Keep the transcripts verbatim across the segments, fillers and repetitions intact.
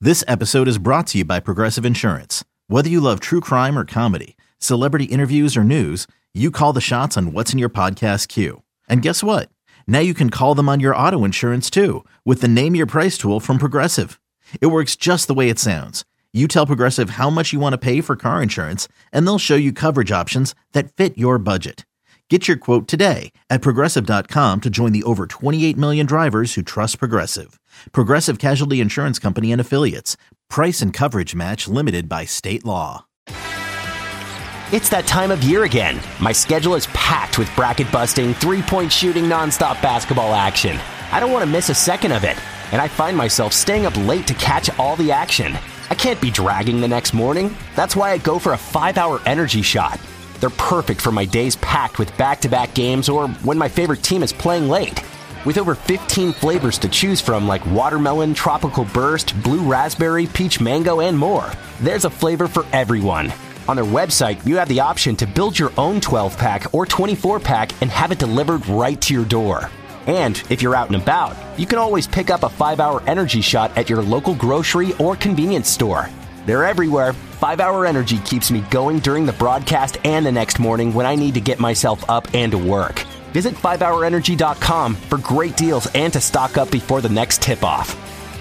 This episode is brought to you by Progressive Insurance. Whether you love true crime or comedy, celebrity interviews or news, you call the shots on what's in your podcast queue. And guess what? Now you can call them on your auto insurance too with the Name Your Price tool from Progressive. It works just the way it sounds. You tell Progressive how much you want to pay for car insurance, and they'll show you coverage options that fit your budget. Get your quote today at Progressive dot com to join the over twenty-eight million drivers who trust Progressive. Progressive Casualty Insurance Company and Affiliates. Price and coverage match limited by state law. It's that time of year again. My schedule is packed with bracket-busting, three-point shooting, nonstop basketball action. I don't want to miss a second of it, and I find myself staying up late to catch all the action. I can't be dragging the next morning. That's why I go for a five-hour energy shot. They're perfect for my days packed with back-to-back games or when my favorite team is playing late. With over fifteen flavors to choose from like watermelon, tropical burst, blue raspberry, peach mango, and more, there's a flavor for everyone. On their website, you have the option to build your own twelve-pack or twenty-four-pack and have it delivered right to your door. And if you're out and about, you can always pick up a five-hour energy shot at your local grocery or convenience store. They're everywhere. five-hour Energy keeps me going during the broadcast and the next morning when I need to get myself up and to work. Visit five hour energy dot com for great deals and to stock up before the next tip-off.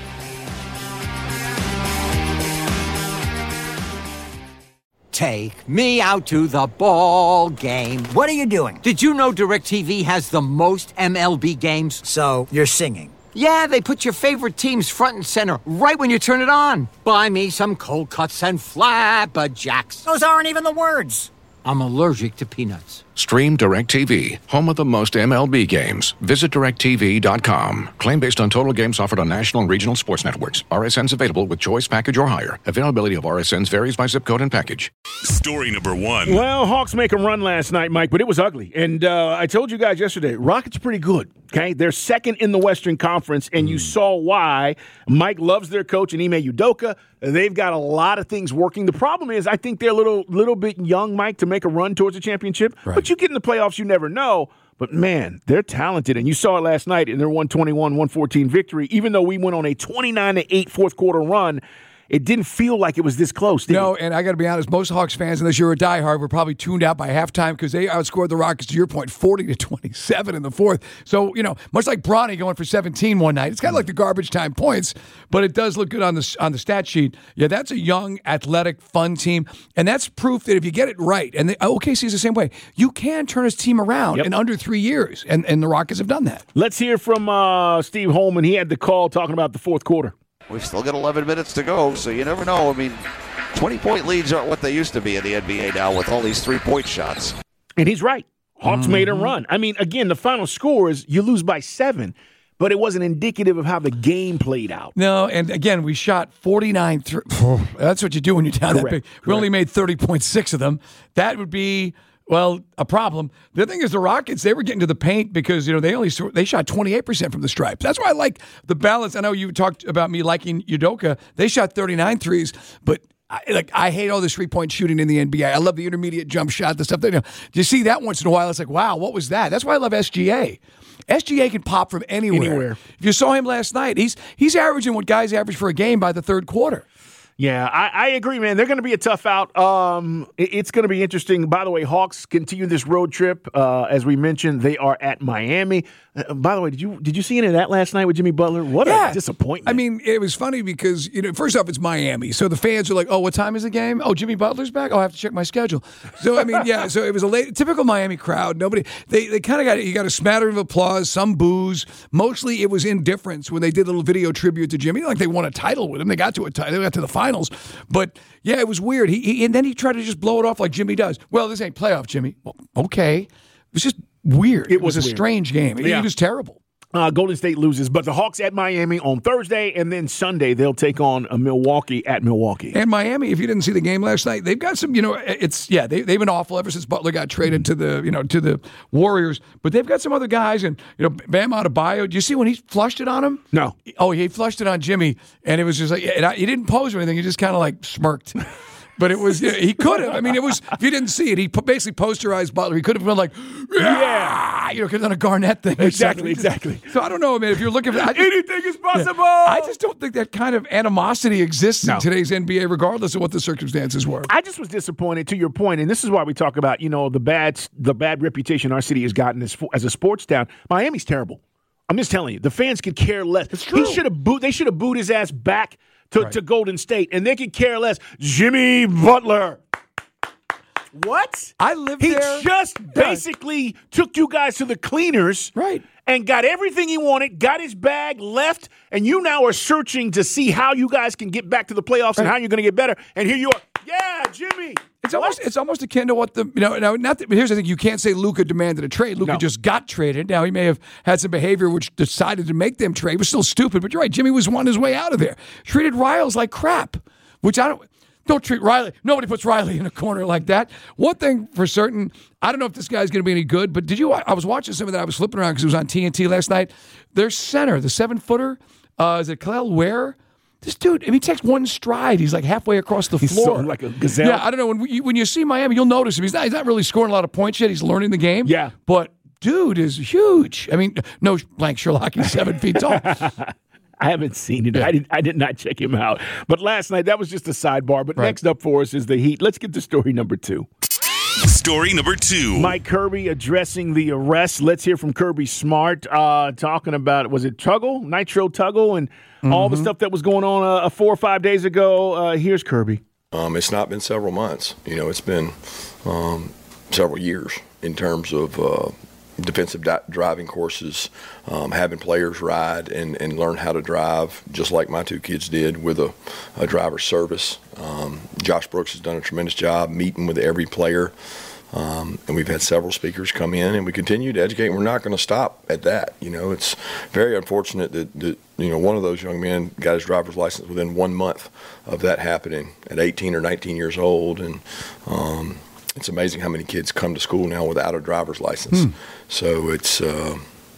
Take me out to the ball game. What are you doing? Did you know DirecTV has the most M L B games? So, you're singing. Yeah, they put your favorite teams front and center right when you turn it on. Buy me some cold cuts and flapjacks. Those aren't even the words. I'm allergic to peanuts. Stream DirecTV, home of the most M L B games. Visit direct T V dot com. Claim based on total games offered on national and regional sports networks. R S Ns available with choice package or higher. Availability of R S Ns varies by zip code and package. Story number one. Well, Hawks make a run last night, Mike, but it was ugly. And uh, I told you guys yesterday, Rockets are pretty good, okay? They're second in the Western Conference, and mm. you saw why. Mike loves their coach, and Ime Udoka. They've got a lot of things working. The problem is I think they're a little, little bit young, Mike, to make a run towards a championship. Right. But you get in the playoffs, you never know. But, man, they're talented. And you saw it last night in their one twenty-one one fourteen victory. Even though we went on a twenty-nine to eight fourth quarter run, it didn't feel like it was this close, did No, it? and I got to be honest, most Hawks fans, unless you're a diehard, were probably tuned out by halftime because they outscored the Rockets, to your point, forty to twenty-seven in the fourth. So, you know, much like Bronny going for seventeen one night, it's kind of like the garbage time points, but it does look good on the on the stat sheet. Yeah, that's a young, athletic, fun team, and that's proof that if you get it right, and the, O K C is the same way, you can turn his team around yep. in under three years, and, and the Rockets have done that. Let's hear from uh, Steve Holman. He had the call talking about the fourth quarter. We've still got eleven minutes to go, so you never know. I mean, twenty-point leads aren't what they used to be in the N B A now with all these three-point shots. And he's right. Hawks mm-hmm. made a run. I mean, again, the final score is you lose by seven, but it wasn't indicative of how the game played out. No, and again, we shot forty-nine. Th- That's what you do when you're down Correct. that big. Correct. We only made thirty point six of them. That would be... Well, a problem. The thing is, the Rockets, they were getting to the paint because, you know, they only they shot twenty-eight percent from the stripes. That's why I like the balance. I know you talked about me liking Udoka. They shot thirty-nine threes, but I, like I hate all this three-point shooting in the N B A. I love the intermediate jump shot, the stuff. That, you know, you see that once in a while. It's like, wow, what was that? That's why I love S G A. S G A can pop from anywhere. Anywhere. If you saw him last night, he's he's averaging what guys average for a game by the third quarter. Yeah, I, I agree, man. They're going to be a tough out. Um, it, it's going to be interesting. By the way, Hawks continue this road trip. Uh, as we mentioned, they are at Miami. Uh, by the way, did you did you see any of that last night with Jimmy Butler? What yeah. a disappointment. I mean, it was funny because, you know, first off, it's Miami. So the fans are like, oh, what time is the game? Oh, Jimmy Butler's back? Oh, I have to check my schedule. So, I mean, yeah, so it was a late, typical Miami crowd. Nobody, they, they kind of got, you got a smattering of applause, some boos. Mostly it was indifference when they did a little video tribute to Jimmy. Like they won a title with him. They got to a title. They got to the finals. But, yeah, it was weird. He, he And then he tried to just blow it off like Jimmy does. Well, this ain't playoff, Jimmy. Well, okay. It was just weird. It, it was, was a weird. strange game. Yeah. It was terrible. Uh, Golden State loses, but the Hawks at Miami on Thursday, and then Sunday they'll take on a Milwaukee at Milwaukee. And Miami, if you didn't see the game last night, they've got some, you know, it's, yeah, they, they've been awful ever since Butler got traded to the, you know, to the Warriors, but they've got some other guys, and, you know, Bam Adebayo, do you see when he flushed it on him? No. Oh, he flushed it on Jimmy, and it was just like, and I, he didn't pose or anything, he just kind of like smirked. But it was, yeah, he could have. I mean, it was, if you didn't see it, he basically posterized Butler. He could have been like, yeah, you know, could have done a Garnett thing. Exactly, exactly. So I don't know, man, if you're looking for I just, anything is possible. Yeah, I just don't think that kind of animosity exists No. in today's N B A, regardless of what the circumstances were. I just was disappointed, to your point, and this is why we talk about, you know, the bad the bad reputation our city has gotten as, as a sports town. Miami's terrible. I'm just telling you, the fans could care less. It's true. He should have booed. They should have booed his ass back to, Right. to Golden State, and they could care less. Jimmy Butler. What? I lived he there. He just basically took you guys to the cleaners. Right. And got everything he wanted, got his bag, left, and you now are searching to see how you guys can get back to the playoffs and how you're going to get better. And here you are. Yeah, Jimmy. It's almost it's almost akin to what the you know now not that, but here's the thing, you can't say Luka demanded a trade. Luka No. just got traded. Now he may have had some behavior which decided to make them trade. It was still stupid, but you're right. Jimmy was on his way out of there. Treated Riles like crap, which I don't. Don't treat Riley. Nobody puts Riley in a corner like that. One thing for certain, I don't know if this guy's going to be any good, but did you? I was watching some of that. I was flipping around because it was on T N T last night. Their center, the seven-footer, uh, is it Kalel Ware? This dude, I mean, he takes one stride. He's like halfway across the He's floor. so like a gazelle. Yeah, I don't know. When you, when you see Miami, you'll notice him. He's not, he's not really scoring a lot of points yet. He's learning the game. Yeah. But dude is huge. I mean, no blank Sherlock. He's seven feet tall. I haven't seen it. I did, I did not check him out. But last night, that was just a sidebar. But Right. next up for us is the Heat. Let's get to story number two. Story number two. Mike Kirby addressing the arrest. Let's hear from Kirby Smart uh, talking about, was it Tuggle, Nitro Tuggle, and mm-hmm. all the stuff that was going on uh, four or five days ago. Uh, here's Kirby. Um, it's not been several months. You know, it's been um, several years in terms of uh, defensive di- driving courses, um, having players ride and, and learn how to drive, just like my two kids did with a, a driver's service. Um, Josh Brooks has done a tremendous job meeting with every player, um, and we've had several speakers come in, and we continue to educate. And we're not going to stop at that. You know, it's very unfortunate that, that you know one of those young men got his driver's license within one month of that happening at eighteen or nineteen years old, and um, it's amazing how many kids come to school now without a driver's license. Hmm. So it's uh,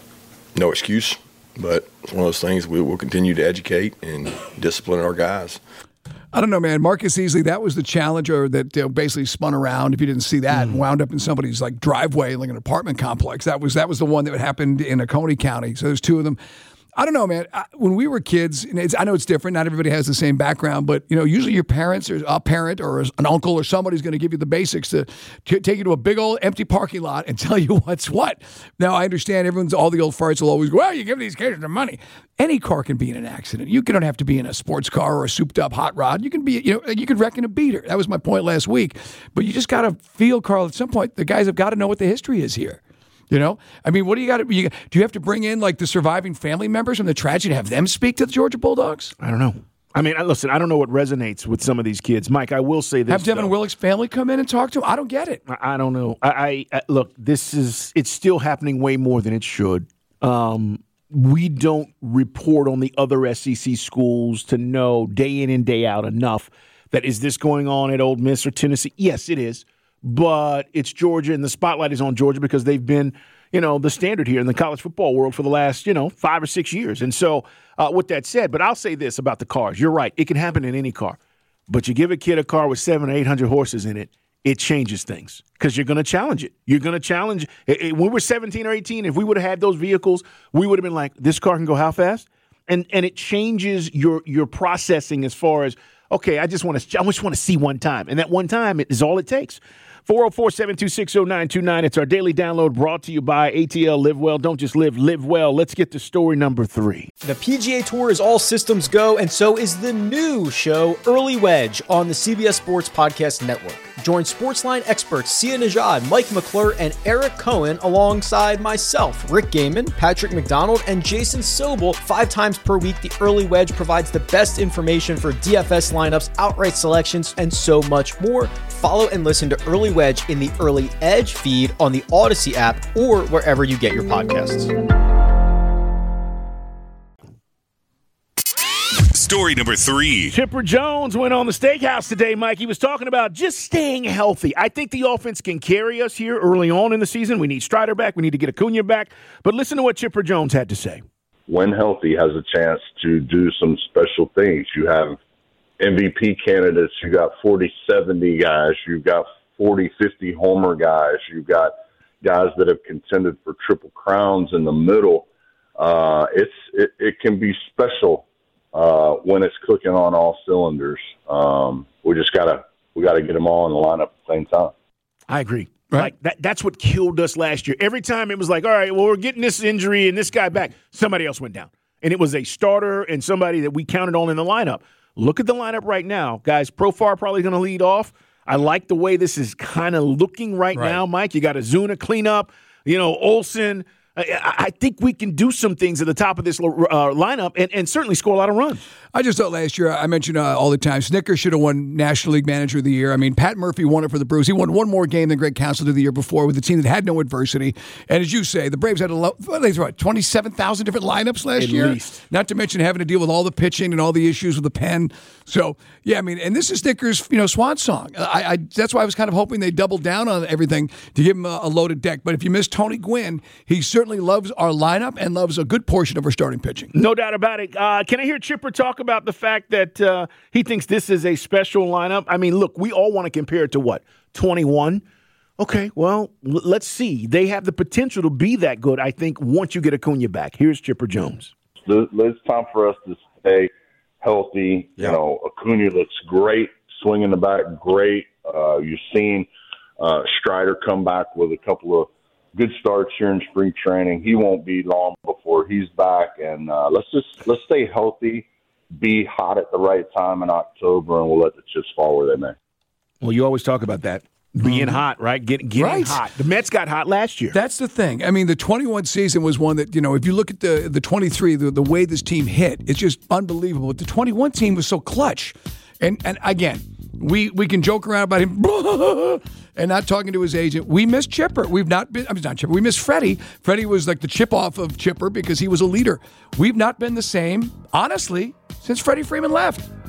no excuse, but it's one of those things we will continue to educate and discipline our guys. I don't know, man. Marcus Easley, that was the challenger that uh, basically spun around, if you didn't see that, mm. and wound up in somebody's like driveway, like an apartment complex. That was that was the one that happened in Oconee County. So there's two of them. I don't know, man. I, when we were kids, and it's, I know it's different. Not everybody has the same background, but you know, usually your parents or a parent or an uncle or somebody's going to give you the basics to, to take you to a big old empty parking lot and tell you what's what. Now, I understand everyone's all the old farts will always go, well, you give these kids the money. Any car can be in an accident. You don't have to be in a sports car or a souped-up hot rod. You can be, you know, you could wreck in a beater. That was my point last week. But you just got to feel, Carl. At some point, the guys have got to know what the history is here. You know, I mean, what do you got to? Do you have to bring in like the surviving family members from the tragedy to have them speak to the Georgia Bulldogs? I don't know. I mean, listen, I don't know what resonates with some of these kids. Mike, I will say this. Have Devin though. Willock's family come in and talk to him? I don't get it. I, I don't know. I, I, I look. This is it's still happening way more than it should. Um, we don't report on the other S E C schools to know day in and day out enough that is this going on at Ole Miss or Tennessee? Yes, it is. But it's Georgia, and the spotlight is on Georgia because they've been, you know, the standard here in the college football world for the last, you know, five or six years. And so uh, with that said, but I'll say this about the cars. You're right. It can happen in any car. But you give a kid a car with seven or eight hundred horses in it, it changes things because you're going to challenge it. You're going to challenge it, it, when we were seventeen or eighteen, if we would have had those vehicles, we would have been like, this car can go how fast? And and it changes your your processing as far as, okay, I just want to I just want to see one time. And that one time is all it takes. four oh four, seven two six, oh nine two nine. It's our daily download brought to you by A T L Live Well. Don't just live, live well. Let's get to story number three. The P G A Tour is all systems go, and so is the new show, Early Wedge, on the C B S Sports Podcast Network. Join Sportsline experts Sia Najad, Mike McClure, and Eric Cohen alongside myself, Rick Gaiman, Patrick McDonald, and Jason Sobel. Five times per week, the Early Wedge provides the best information for D F S lineups, outright selections, and so much more. Follow and listen to Early Wedge in the Early Edge feed on the Odyssey app or wherever you get your podcasts. Story number three. Chipper Jones went on the Steakhouse today, Mike. He was talking about just staying healthy. I think the offense can carry us here early on in the season. We need Strider back. We need to get Acuna back. But listen to what Chipper Jones had to say. When healthy, has a chance to do some special things. You have M V P candidates. You got forty, seventy guys. You've got forty, fifty homer guys. You've got guys that have contended for triple crowns in the middle. Uh, it's it, it can be special uh, when it's clicking on all cylinders. Um, we just gotta we gotta get them all in the lineup at the same time. I agree. Right. Like that, that's what killed us last year. Every time it was like, all right, well, we're getting this injury and this guy back. Somebody else went down. And it was a starter and somebody that we counted on in the lineup. Look at the lineup right now. Guys, Profar probably going to lead off. I like the way this is kind of looking right, right now, Mike. You got Azuna cleanup, you know, Olsen. I, I think we can do some things at the top of this uh, lineup and, and certainly score a lot of runs. I just thought last year, I mentioned uh, all the time, Snicker should have won National League Manager of the Year. I mean, Pat Murphy won it for the Braves. He won one more game than Greg Counsell did the year before with a team that had no adversity. And as you say, the Braves had a lo- what, they threw out twenty-seven thousand different lineups last At year. Least. Not to mention having to deal with all the pitching and all the issues with the pen. So, yeah, I mean, and this is Snicker's, you know, swan song. I, I That's why I was kind of hoping they doubled down on everything to give him a, a loaded deck. But if you miss Tony Gwynn, he certainly loves our lineup and loves a good portion of our starting pitching. No doubt about it. Uh, can I hear Chipper talk about the fact that uh, he thinks this is a special lineup? I mean, look, we all want to compare it to what, twenty-one? Okay, well, l- let's see. They have the potential to be that good, I think, once you get Acuna back. Here's Chipper Jones. It's time for us to stay healthy. Yeah. You know, Acuna looks great, swinging the bat great. Uh, you've seen uh, Strider come back with a couple of good starts here in spring training. He won't be long before he's back, and uh, let's just let's stay healthy, be hot at the right time in October, and we'll let the chips fall where they may. Well, you always talk about that. Being Mm-hmm. hot, right? Get, getting Right. hot. The Mets got hot last year. That's the thing. I mean, the twenty-one season was one that, you know, if you look at the the twenty-three, the, the way this team hit, it's just unbelievable. But the twenty-one team was so clutch. And and again, we, we can joke around about him and not talking to his agent. We miss Chipper. We've not been, I mean, not Chipper. We miss Freddie. Freddie was like the chip off of Chipper because he was a leader. We've not been the same, honestly, since Freddie Freeman left.